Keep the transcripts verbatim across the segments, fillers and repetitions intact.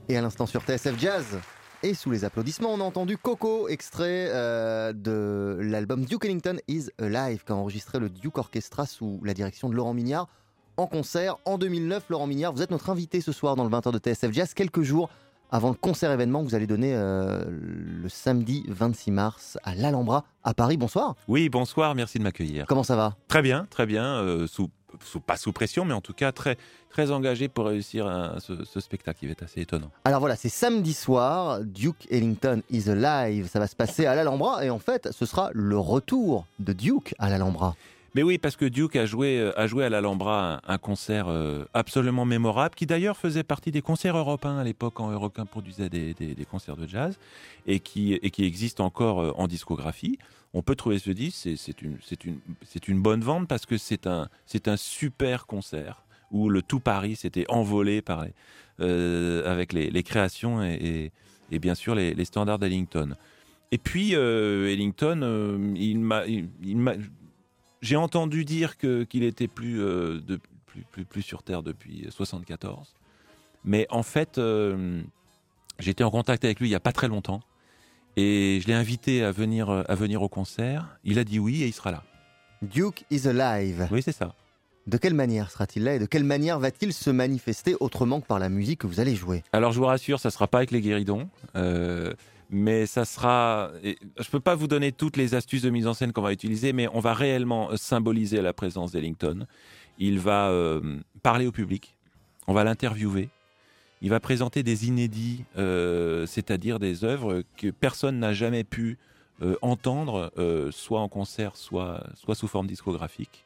Et à l'instant sur T S F Jazz, et sous les applaudissements, on a entendu Coco, extrait euh, de l'album Duke Ellington is Alive, qu'a enregistré le Duke Orchestra sous la direction de Laurent Mignard en concert en deux mille neuf. Laurent Mignard, vous êtes notre invité ce soir dans le vingt heures de T S F Jazz, quelques jours avant le concert événement que vous allez donner euh, le samedi vingt-six mars à l'Alhambra à Paris. Bonsoir. Oui, bonsoir, merci de m'accueillir. Comment ça va ? Très bien, très bien, euh, sous, sous, pas sous pression, mais en tout cas très, très engagé pour réussir un, ce, ce spectacle qui va être assez étonnant. Alors voilà, c'est samedi soir, Duke Ellington is Alive, ça va se passer à l'Alhambra et en fait ce sera le retour de Duke à l'Alhambra. Mais oui, parce que Duke a joué, a joué à l'Alhambra un, un concert euh, absolument mémorable, qui d'ailleurs faisait partie des concerts européens à l'époque, quand Eurocain produisait des, des, des concerts de jazz, et qui, et qui existe encore euh, en discographie. On peut trouver ce disque, c'est, c'est, une, c'est, une, c'est une bonne vente, parce que c'est un, c'est un super concert, où le tout Paris s'était envolé par les, euh, avec les, les créations et, et, et bien sûr les, les standards d'Ellington. Et puis, euh, Ellington, euh, il m'a... Il, il m'a J'ai entendu dire que, qu'il était plus, euh, de, plus, plus, plus sur Terre depuis soixante-quatorze. Mais en fait, euh, j'étais en contact avec lui il n'y a pas très longtemps. Et je l'ai invité à venir, à venir au concert. Il a dit oui et il sera là. Duke is Alive. Oui, c'est ça. De quelle manière sera-t-il là et de quelle manière va-t-il se manifester autrement que par la musique que vous allez jouer ? Alors, je vous rassure, ça ne sera pas avec les guéridons. Euh, mais ça sera... Je ne peux pas vous donner toutes les astuces de mise en scène qu'on va utiliser, mais on va réellement symboliser la présence d'Ellington. Il va euh, parler au public, on va l'interviewer, il va présenter des inédits, euh, c'est-à-dire des œuvres que personne n'a jamais pu euh, entendre, euh, soit en concert, soit, soit sous forme discographique.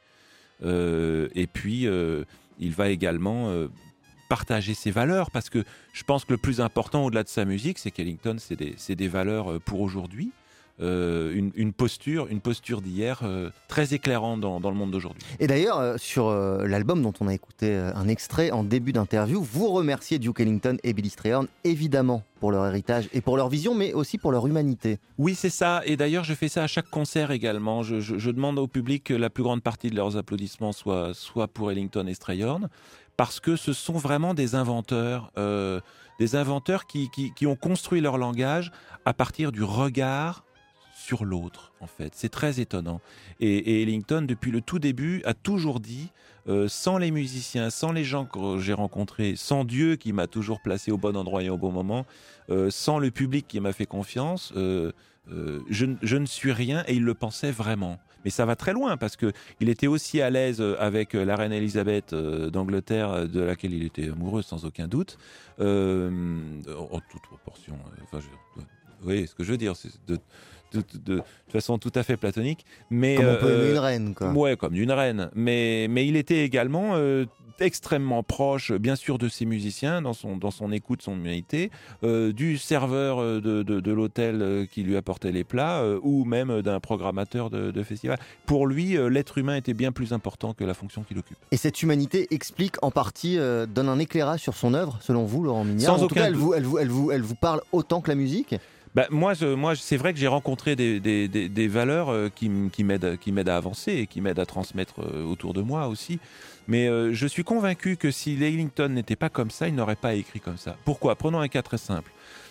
Euh, et puis, euh, il va également... Euh, partager ses valeurs, parce que je pense que le plus important au-delà de sa musique, c'est qu'Ellington, c'est des, c'est des valeurs pour aujourd'hui, euh, une, une posture, une posture d'hier euh, très éclairante dans, dans le monde d'aujourd'hui. Et d'ailleurs, euh, sur euh, l'album dont on a écouté euh, un extrait en début d'interview, vous remerciez Duke Ellington et Billy Strayhorn, évidemment, pour leur héritage et pour leur vision, mais aussi pour leur humanité. Oui, c'est ça. Et d'ailleurs, je fais ça à chaque concert également. Je, je, je demande au public que la plus grande partie de leurs applaudissements soit, soit pour Ellington et Strayhorn, parce que ce sont vraiment des inventeurs, euh, des inventeurs qui, qui, qui ont construit leur langage à partir du regard sur l'autre, en fait. C'est très étonnant. Et, et Ellington, depuis le tout début, a toujours dit, euh, sans les musiciens, sans les gens que j'ai rencontrés, sans Dieu qui m'a toujours placé au bon endroit et au bon moment, euh, sans le public qui m'a fait confiance, euh, euh, je, je ne suis rien, et il le pensait vraiment. Mais ça va très loin, parce que il était aussi à l'aise avec la reine Elisabeth d'Angleterre, de laquelle il était amoureux sans aucun doute, euh, en toute proportion. Enfin, je, oui, ce que je veux dire, c'est de, de, de, de, de façon tout à fait platonique. Mais, comme on peut aimer euh, une reine, quoi. Ouais, comme une reine. Mais, mais il était également euh, extrêmement proche, bien sûr, de ses musiciens, dans son, dans son écoute, son humanité, euh, du serveur de, de, de l'hôtel qui lui apportait les plats, euh, ou même d'un programmateur de, de festival. Pour lui, euh, l'être humain était bien plus important que la fonction qu'il occupe. Et cette humanité explique en partie, euh, donne un éclairage sur son œuvre, selon vous, Laurent Mignard. Sans en aucun tout cas, elle doute. vous, elle, vous, elle, vous, elle vous parle autant que la musique ? Bah, moi, je, moi, c'est vrai que j'ai rencontré des, des, des, des valeurs euh, qui, qui, m'aident, qui m'aident à avancer et qui m'aident à transmettre euh, autour de moi aussi. Mais euh, je suis convaincu que si Ellington n'était pas comme ça, il n'aurait pas écrit comme ça. Pourquoi ? Prenons un cas très simple.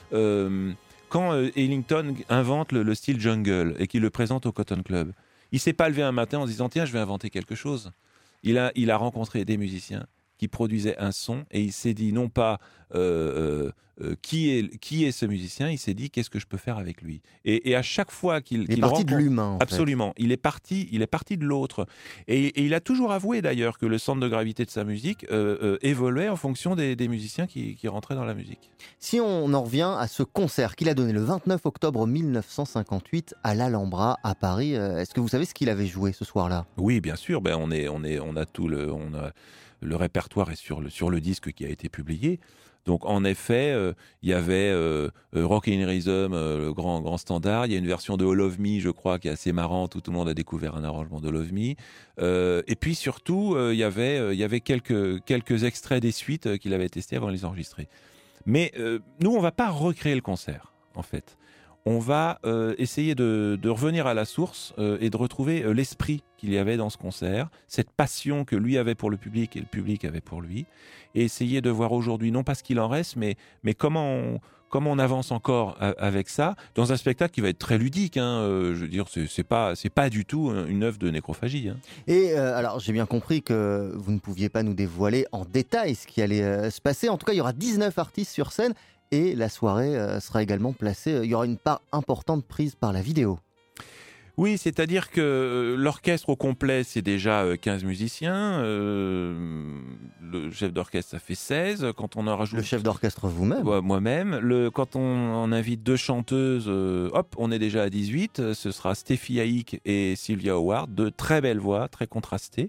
Euh, quand euh, Ellington invente le, le style jungle et qu'il le présente au Cotton Club, il ne s'est pas levé un matin en se disant « Tiens, je vais inventer quelque chose ». Il a, il a rencontré des musiciens qui produisait un son, et il s'est dit non pas euh, euh, qui, est, qui est ce musicien, il s'est dit qu'est-ce que je peux faire avec lui. Et, et à chaque fois qu'il, il qu'il est parti rencontre, de l'humain. En absolument, fait. il est parti, il est parti de l'autre. Et, et il a toujours avoué d'ailleurs que le centre de gravité de sa musique euh, euh, évoluait en fonction des, des musiciens qui, qui rentraient dans la musique. Si on en revient à ce concert qu'il a donné le vingt-neuf octobre mille neuf cent cinquante-huit à l'Alhambra à Paris, est-ce que vous savez ce qu'il avait joué ce soir-là ? Oui, bien sûr. Ben on est, on est, on a tout le, on a le répertoire est sur le sur le disque qui a été publié. Donc en effet, euh, il y avait euh, Rockin' Rhythm, euh, le grand grand standard. Il y a une version de All of Me, je crois, qui est assez marrante où tout le monde a découvert un arrangement de All of Me. Euh, et puis surtout, euh, il y avait euh, il y avait quelques quelques extraits des suites euh, qu'il avait testés avant de les enregistrer. Mais euh, nous, on va pas recréer le concert, en fait. on va euh, essayer de, de revenir à la source euh, et de retrouver euh, l'esprit qu'il y avait dans ce concert, cette passion que lui avait pour le public et le public avait pour lui, et essayer de voir aujourd'hui, non pas ce qu'il en reste, mais, mais comment, on, comment on avance encore a, avec ça, dans un spectacle qui va être très ludique. Hein, euh, je veux dire, c'est, c'est pas, c'est pas du tout une œuvre de nécrophagie. Hein. Et euh, alors, j'ai bien compris que vous ne pouviez pas nous dévoiler en détail ce qui allait euh, se passer. En tout cas, il y aura dix-neuf artistes sur scène. Et la soirée euh, sera également placée, euh, il y aura une part importante prise par la vidéo. Oui, c'est-à-dire que euh, l'orchestre au complet, c'est déjà euh, quinze musiciens. Euh, le chef d'orchestre, ça fait seize. Quand on en rajoute... Le chef d'orchestre vous-même ouais, moi-même. Le, quand on, on invite deux chanteuses, euh, hop, on est déjà à dix-huit. Ce sera Steffi Haïk et Sylvia Howard, deux très belles voix, très contrastées.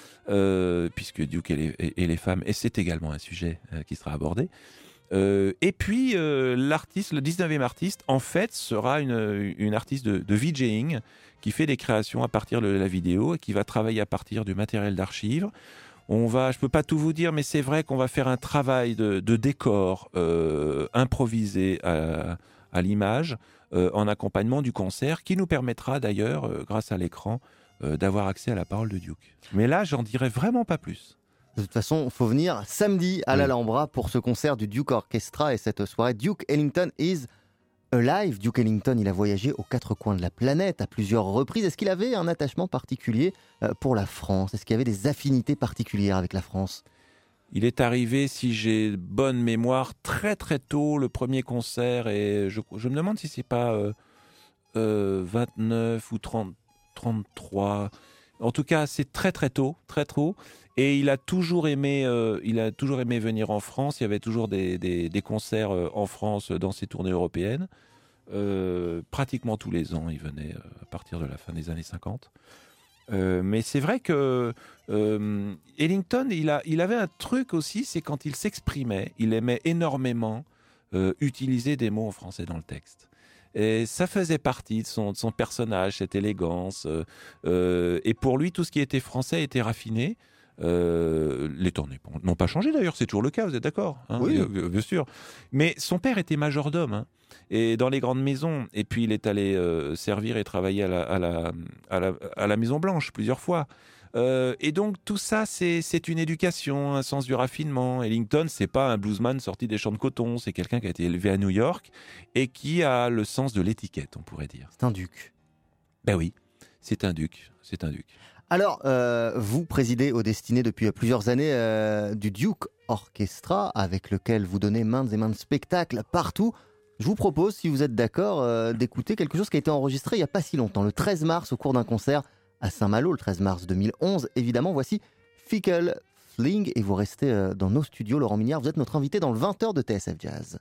Euh, puisque Duke et les, et, et les femmes, et c'est également un sujet euh, qui sera abordé. Euh, et puis euh, l'artiste, le dix-neuvième artiste, en fait, sera une, une artiste de, de VJing qui fait des créations à partir de la vidéo et qui va travailler à partir du matériel d'archives. On va, je peux pas tout vous dire, mais c'est vrai qu'on va faire un travail de, de décor euh, improvisé à, à l'image euh, en accompagnement du concert, qui nous permettra d'ailleurs, euh, grâce à l'écran, euh, d'avoir accès à la parole de Duke. Mais là, j'en dirai vraiment pas plus. De toute façon, il faut venir samedi à oui. l'Alhambra pour ce concert du Duke Orchestra et cette soirée Duke Ellington is alive. Duke Ellington, il a voyagé aux quatre coins de la planète à plusieurs reprises. Est-ce qu'il avait un attachement particulier pour la France ? Est-ce qu'il y avait des affinités particulières avec la France ? Il est arrivé, si j'ai bonne mémoire, très très tôt, le premier concert, et je, je me demande si c'est pas euh, euh, vingt-neuf ou trente, trente-trois. En tout cas, c'est très très tôt, très tôt. Et il a toujours aimé, euh, il a toujours aimé venir en France. Il y avait toujours des, des, des concerts euh, en France dans ses tournées européennes. Euh, pratiquement tous les ans, il venait euh, à partir de la fin des années cinquante. Euh, mais c'est vrai que euh, Ellington, il, a, il avait un truc aussi, c'est quand il s'exprimait, il aimait énormément euh, utiliser des mots en français dans le texte. Et ça faisait partie de son, de son personnage, cette élégance. Euh, euh, et pour lui, tout ce qui était français était raffiné. Euh, les temps n'ont pas changé d'ailleurs, c'est toujours le cas, vous êtes d'accord hein, oui, bien sûr. Mais son père était majordome hein, et dans les grandes maisons. Et puis il est allé euh, servir et travailler à la, à la, à la, à la Maison Blanche plusieurs fois. Euh, et donc tout ça, c'est, c'est une éducation, un sens du raffinement. Ellington, c'est pas un bluesman sorti des champs de coton, c'est quelqu'un qui a été élevé à New York et qui a le sens de l'étiquette, on pourrait dire. C'est un duc. Ben oui, c'est un duc, c'est un duc. Alors, euh, vous présidez aux destinées depuis plusieurs années euh, du Duke Orchestra, avec lequel vous donnez maintes et maintes spectacles partout. Je vous propose, si vous êtes d'accord, euh, d'écouter quelque chose qui a été enregistré il n'y a pas si longtemps, le treize mars, au cours d'un concert à Saint-Malo, le treize mars deux mille onze. Évidemment, voici Fickle Fling, et vous restez euh, dans nos studios. Laurent Mignard, vous êtes notre invité dans le vingt heures de T S F Jazz.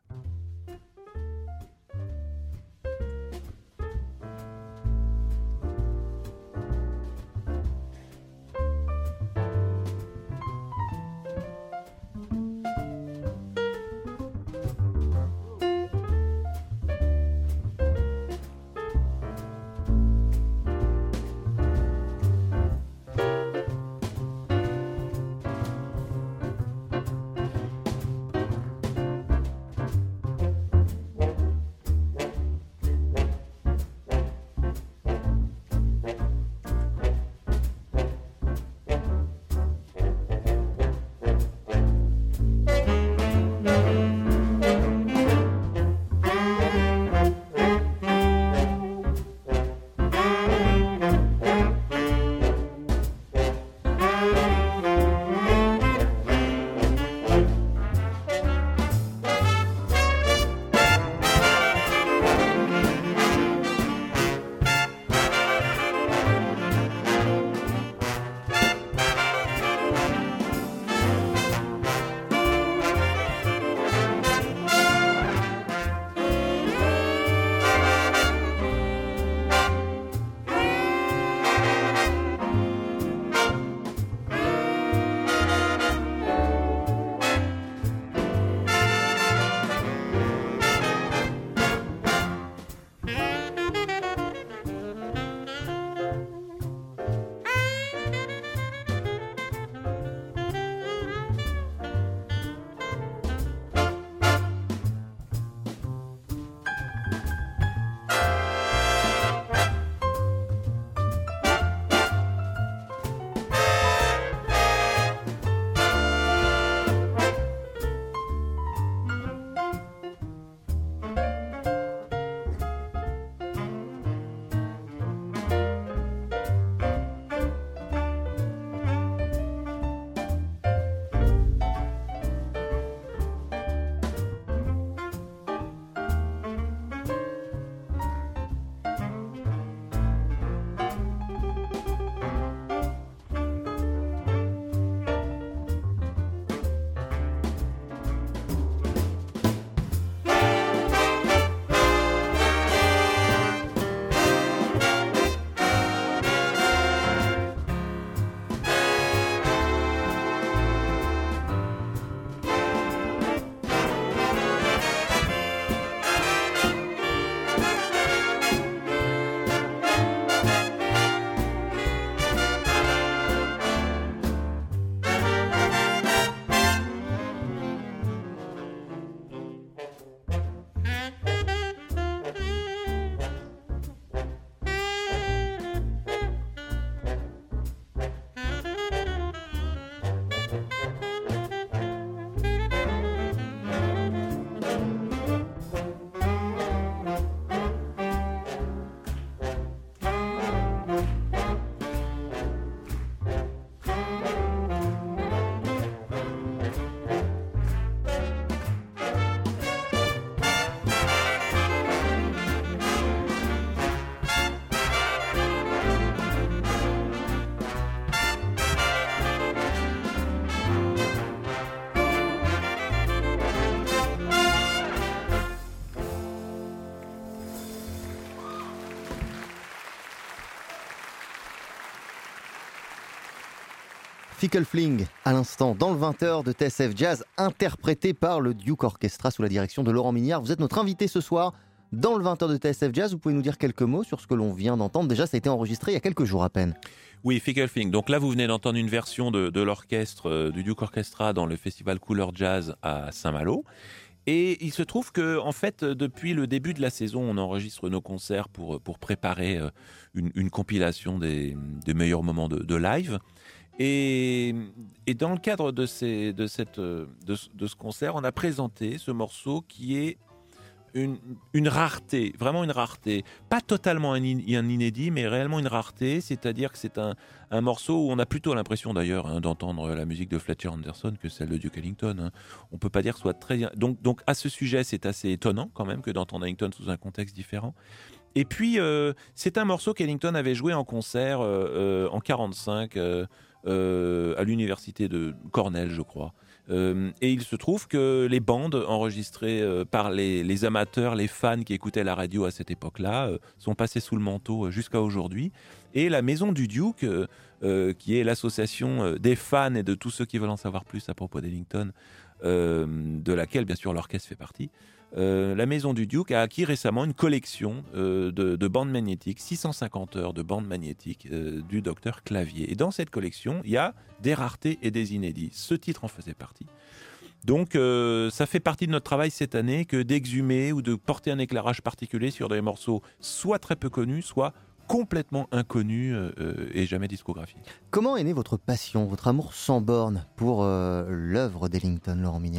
Fickle Fling, à l'instant, dans le vingt heures de T S F Jazz, interprété par le Duke Orchestra sous la direction de Laurent Mignard. Vous êtes notre invité ce soir dans le vingt heures de T S F Jazz. Vous pouvez nous dire quelques mots sur ce que l'on vient d'entendre. Déjà, ça a été enregistré il y a quelques jours à peine. Oui, Fickle Fling. Donc là, vous venez d'entendre une version de, de l'orchestre, euh, du Duke Orchestra dans le festival Couleur Jazz à Saint-Malo. Et il se trouve que, en fait, depuis le début de la saison, on enregistre nos concerts pour, pour préparer une, une compilation des, des meilleurs moments de, de live. Et, et dans le cadre de, ces, de, cette, de, de ce concert, on a présenté ce morceau qui est une, une rareté, vraiment une rareté. Pas totalement un, in, un inédit, mais réellement une rareté. C'est-à-dire que c'est un, un morceau où on a plutôt l'impression d'ailleurs hein, d'entendre la musique de Fletcher Henderson que celle de Duke Ellington. Hein. On peut pas dire que ce soit très... Donc, donc à ce sujet, c'est assez étonnant quand même que d'entendre Ellington sous un contexte différent. Et puis, euh, c'est un morceau qu'Ellington avait joué en concert euh, euh, en quarante-cinq euh, euh, à l'université de Cornell, je crois. Euh, et il se trouve que les bandes enregistrées euh, par les, les amateurs, les fans qui écoutaient la radio à cette époque-là, euh, sont passées sous le manteau jusqu'à aujourd'hui. Et la Maison du Duke, euh, euh, qui est l'association des fans et de tous ceux qui veulent en savoir plus à propos d'Ellington, euh, de laquelle bien sûr l'orchestre fait partie, Euh, la Maison du Duke a acquis récemment une collection euh, de, de bandes magnétiques, six cent cinquante heures de bandes magnétiques euh, du docteur Clavier. Et dans cette collection, il y a des raretés et des inédits. Ce titre en faisait partie. Donc euh, ça fait partie de notre travail cette année que d'exhumer ou de porter un éclairage particulier sur des morceaux soit très peu connus, soit complètement inconnus euh, et jamais discographiés. Comment est née votre passion, votre amour sans borne pour euh, l'œuvre d'Ellington, Laurent Mignard ?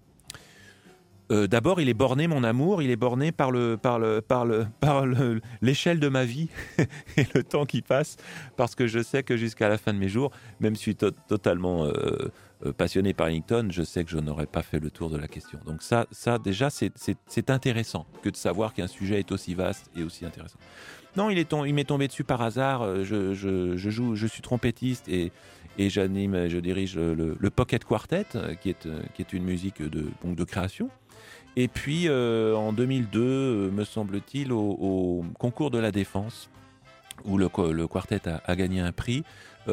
Euh, d'abord, il est borné, mon amour, il est borné par, le, par, le, par, le, par le, l'échelle de ma vie et le temps qui passe, parce que je sais que jusqu'à la fin de mes jours, même si je suis to- totalement euh, passionné par Ellington, je sais que je n'aurais pas fait le tour de la question. Donc ça, ça déjà, c'est, c'est, c'est intéressant que de savoir qu'un sujet est aussi vaste et aussi intéressant. Non, il, est tom- il m'est tombé dessus par hasard, je, je, je, joue, je suis trompettiste et... Et j'anime, je dirige le, le Pocket Quartet, qui est, qui est une musique de, donc de création. Et puis, euh, en deux mille deux, me semble-t-il, au, au concours de la Défense, où le, le quartet a, a gagné un prix,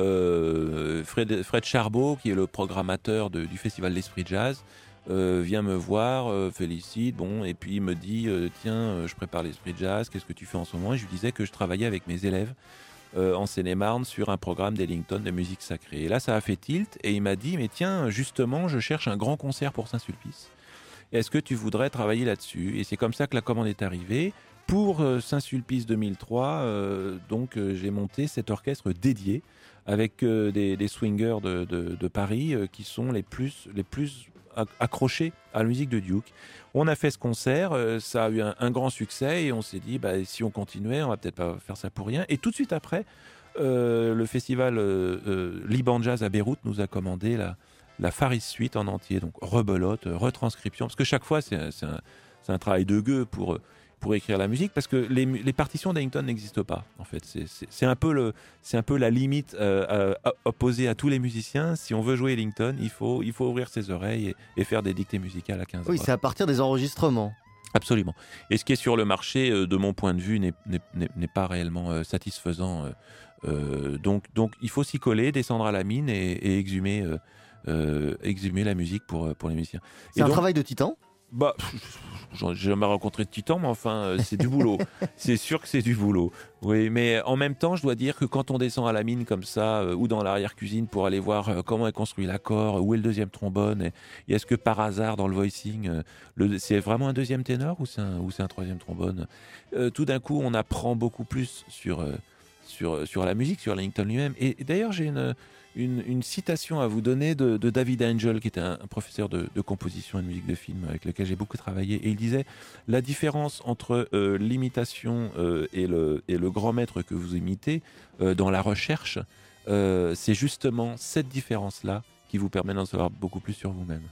euh, Fred, Fred Charbot, qui est le programmateur de, du Festival L'Esprit Jazz, euh, vient me voir, euh, félicite, bon, et puis il me dit, euh, tiens, je prépare l'Esprit Jazz, qu'est-ce que tu fais en ce moment ? Et je lui disais que je travaillais avec mes élèves Euh, en Seine-et-Marne sur un programme d'Ellington de musique sacrée. Et là, ça a fait tilt et il m'a dit, mais tiens, justement, je cherche un grand concert pour Saint-Sulpice. Est-ce que tu voudrais travailler là-dessus ? Et c'est comme ça que la commande est arrivée. Pour euh, Saint-Sulpice deux mille trois, euh, donc euh, j'ai monté cet orchestre dédié avec euh, des, des swingers de, de, de Paris euh, qui sont les plus, les plus accrochés à la musique de Duke. On a fait ce concert, euh, ça a eu un, un grand succès et on s'est dit, bah, si on continuait, on va peut-être pas faire ça pour rien. Et tout de suite après, euh, le festival euh, euh, Liban Jazz à Beyrouth nous a commandé la, la Faris Suite en entier, donc rebelote, retranscription, parce que chaque fois, c'est, c'est, un, c'est un travail de gueux pour... pour écrire la musique, parce que les, les partitions d'Ellington n'existent pas, en fait. C'est, c'est, c'est, un, peu le, c'est un peu la limite euh, à, à, opposée à tous les musiciens. Si on veut jouer Ellington, il faut, il faut ouvrir ses oreilles et, et faire des dictées musicales à quinze Oui, voix. c'est à partir des enregistrements. Absolument. Et ce qui est sur le marché, euh, de mon point de vue, n'est, n'est, n'est pas réellement euh, satisfaisant. Euh, euh, donc, donc, il faut s'y coller, descendre à la mine et, et exhumer, euh, euh, exhumer la musique pour, pour les musiciens. C'est et un donc, travail de titan ? Bah, j'ai jamais rencontré de titan, mais enfin, c'est du boulot. C'est sûr que c'est du boulot. Oui, mais en même temps, je dois dire que quand on descend à la mine comme ça, euh, ou dans l'arrière-cuisine pour aller voir euh, comment est construit l'accord, où est le deuxième trombone, et, et est-ce que par hasard, dans le voicing, euh, le, c'est vraiment un deuxième ténor ou c'est un, ou c'est un troisième trombone euh, tout d'un coup, on apprend beaucoup plus sur, euh, sur, sur la musique, sur Ellington lui-même. Et, et d'ailleurs, j'ai une... Une, une citation à vous donner de, de David Angel, qui était un, un professeur de, de composition et de musique de film avec lequel j'ai beaucoup travaillé. Et il disait, la différence entre euh, l'imitation euh, et, le, et le grand maître que vous imitez euh, dans la recherche, euh, c'est justement cette différence-là qui vous permet d'en savoir beaucoup plus sur vous-même.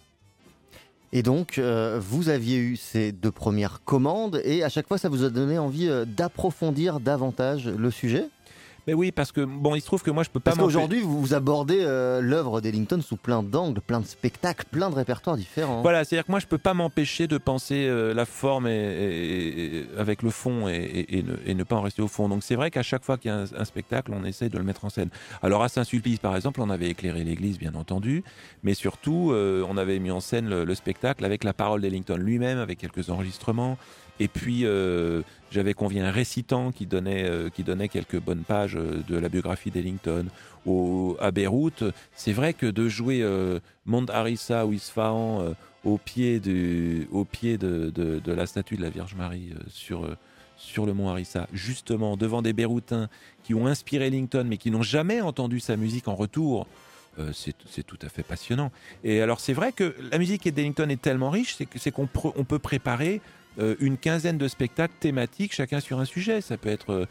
Et donc, euh, vous aviez eu ces deux premières commandes et à chaque fois, ça vous a donné envie euh, d'approfondir davantage le sujet ? Mais oui, parce que bon, il se trouve que moi je peux pas. Parce qu'aujourd'hui, vous, vous abordez euh, l'œuvre d'Ellington sous plein d'angles, plein de spectacles, plein de répertoires différents. Voilà, c'est-à-dire que moi je peux pas m'empêcher de penser euh, la forme et, et, et, avec le fond et, et, et, ne, et ne pas en rester au fond. Donc c'est vrai qu'à chaque fois qu'il y a un, un spectacle, on essaie de le mettre en scène. Alors à Saint-Sulpice, par exemple, on avait éclairé l'église, bien entendu, mais surtout euh, on avait mis en scène le, le spectacle avec la parole d'Ellington lui-même, avec quelques enregistrements. Et puis, euh, j'avais convié un récitant qui donnait, euh, qui donnait quelques bonnes pages euh, de la biographie d'Ellington. Au, à Beyrouth, c'est vrai que de jouer euh, Mont Harissa ou Isfahan euh, au pied, du, au pied de, de, de la statue de la Vierge Marie euh, sur, euh, sur le mont Harissa, justement devant des Beyrouthins qui ont inspiré Ellington, mais qui n'ont jamais entendu sa musique en retour, Euh, c'est, c'est tout à fait passionnant. Et alors c'est vrai que la musique d'Ellington est tellement riche, c'est, que, c'est qu'on pr- on peut préparer euh, une quinzaine de spectacles thématiques, chacun sur un sujet. Ça peut être euh,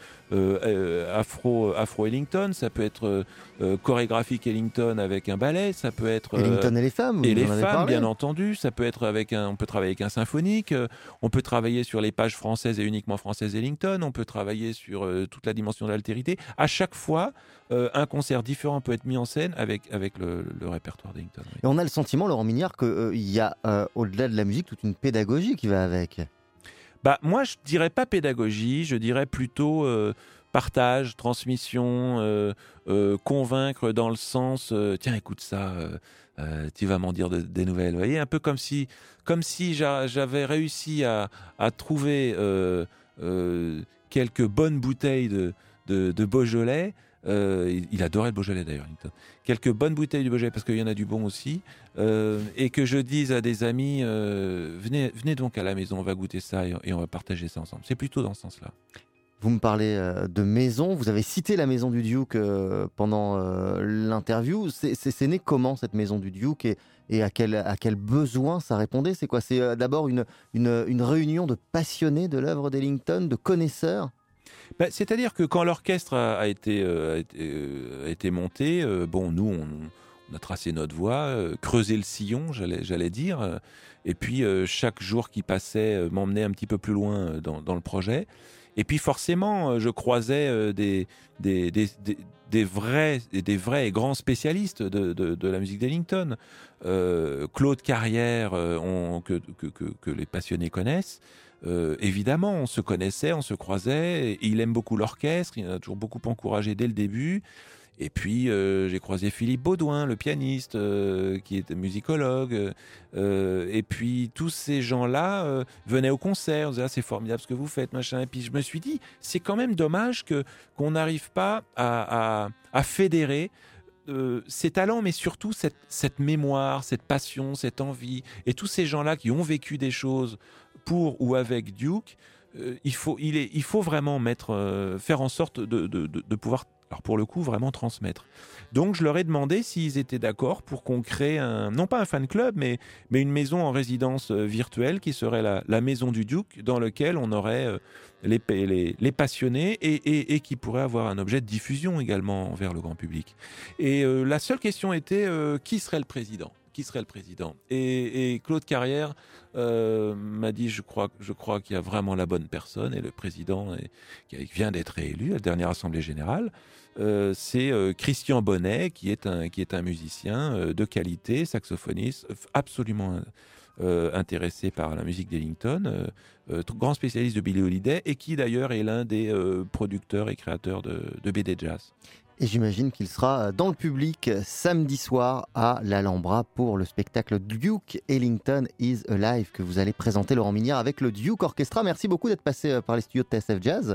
euh, afro, afro Ellington, ça peut être euh, euh, chorégraphique Ellington avec un ballet, ça peut être euh, Ellington et les femmes. et les en avez femmes, parlé. bien entendu. Ça peut être avec un, on peut travailler avec un symphonique, euh, on peut travailler sur les pages françaises et uniquement françaises Ellington, on peut travailler sur euh, toute la dimension de l'altérité. À chaque fois, euh, un concert différent peut être mis en scène avec avec le, le répertoire d'Ellington. Oui. Et on a le sentiment, Laurent Mignard, qu'il euh, y a euh, au-delà de la musique toute une pédagogie qui va avec. Bah moi, je dirais pas pédagogie, je dirais plutôt euh, partage, transmission, euh, euh, convaincre dans le sens euh, tiens, écoute ça. Euh, Euh, tu vas m'en dire de, des nouvelles. Vous voyez, un peu comme si, comme si j'a, j'avais réussi à, à trouver euh, euh, quelques bonnes bouteilles de, de, de Beaujolais. Euh, il, il adorait le Beaujolais d'ailleurs. Quelques bonnes bouteilles de Beaujolais, parce qu'il y en a du bon aussi. Euh, et que je dise à des amis, euh, venez, venez donc à la maison, on va goûter ça et, et on va partager ça ensemble. C'est plutôt dans ce sens-là. Vous me parlez euh, de maison, vous avez cité la maison du Duke euh, pendant euh, l'interview. C'est, c'est, c'est né comment cette maison du Duke et, et à, quel, à quel besoin ça répondait? C'est quoi? C'est euh, d'abord une, une, une réunion de passionnés de l'œuvre d'Ellington, de connaisseurs? Ben, c'est-à-dire que quand l'orchestre a, a, été, euh, a, été, euh, a été monté, euh, bon, nous, on, on a tracé notre voie, euh, creusé le sillon, j'allais, j'allais dire, euh, et puis euh, chaque jour qui passait euh, m'emmenait un petit peu plus loin euh, dans, dans le projet. Et puis forcément, euh, je croisais euh, des, des, des, des, des, vrais, des vrais et grands spécialistes de, de, de la musique d'Ellington. Euh, Claude Carrière, euh, on, que, que, que, que les passionnés connaissent. Euh, évidemment, on se connaissait, on se croisait. Et il aime beaucoup l'orchestre, il en a toujours beaucoup encouragé dès le début. Et puis, euh, j'ai croisé Philippe Baudouin, le pianiste, euh, qui est musicologue. Euh, et puis, tous ces gens-là euh, venaient au concert. On disait, ah, c'est formidable ce que vous faites, machin. Et puis, je me suis dit, c'est quand même dommage que, qu'on n'arrive pas à, à, à fédérer euh, ces talents, mais surtout cette, cette mémoire, cette passion, cette envie. Et tous ces gens-là qui ont vécu des choses pour ou avec Duke, euh, il, faut, il, est, il faut vraiment mettre, euh, faire en sorte de, de, de, de pouvoir... Alors pour le coup, vraiment transmettre. Donc je leur ai demandé s'ils étaient d'accord pour qu'on crée un, non pas un fan club, mais, mais une maison en résidence virtuelle qui serait la, la maison du Duke, dans lequel on aurait les, les, les passionnés et, et, et qui pourrait avoir un objet de diffusion également vers le grand public. Et euh, la seule question était euh, qui serait le président ? Qui serait le président ? et, et Claude Carrière euh, m'a dit, je crois, je crois qu'il y a vraiment la bonne personne, et le président est, qui vient d'être élu à la dernière Assemblée Générale, euh, c'est euh, Christian Bonnet, qui est un, qui est un musicien euh, de qualité, saxophoniste, absolument euh, intéressé par la musique d'Ellington, euh, euh, grand spécialiste de Billie Holiday, et qui d'ailleurs est l'un des euh, producteurs et créateurs de, de B D Jazz. Et j'imagine qu'il sera dans le public samedi soir à l'Alhambra pour le spectacle Duke Ellington is Alive que vous allez présenter, Laurent Mignard, avec le Duke Orchestra. Merci beaucoup d'être passé par les studios de T S F Jazz.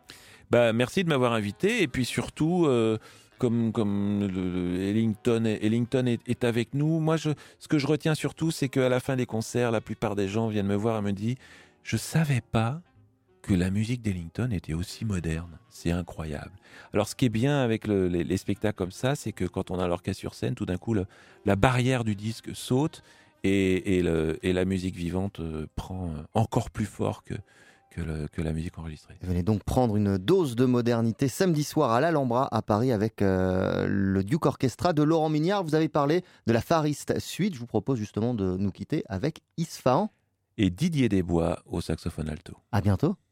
Bah, merci de m'avoir invité, et puis surtout, euh, comme, comme le, le Ellington, Ellington est, est avec nous, moi je, ce que je retiens surtout, c'est qu'à la fin des concerts, la plupart des gens viennent me voir et me disent « Je savais pas que la musique d'Ellington était aussi moderne. C'est incroyable. » Alors, ce qui est bien avec le, les, les spectacles comme ça, c'est que quand on a l'orchestre sur scène, tout d'un coup, le, la barrière du disque saute et, et, le, et la musique vivante euh, prend encore plus fort que, que, le, que la musique enregistrée. Venez donc prendre une dose de modernité samedi soir à l'Alhambra à Paris avec euh, le Duke Orchestra de Laurent Mignard. Vous avez parlé de la Far East Suite. Je vous propose justement de nous quitter avec Isfahan. Et Didier Desbois au saxophone alto. À bientôt.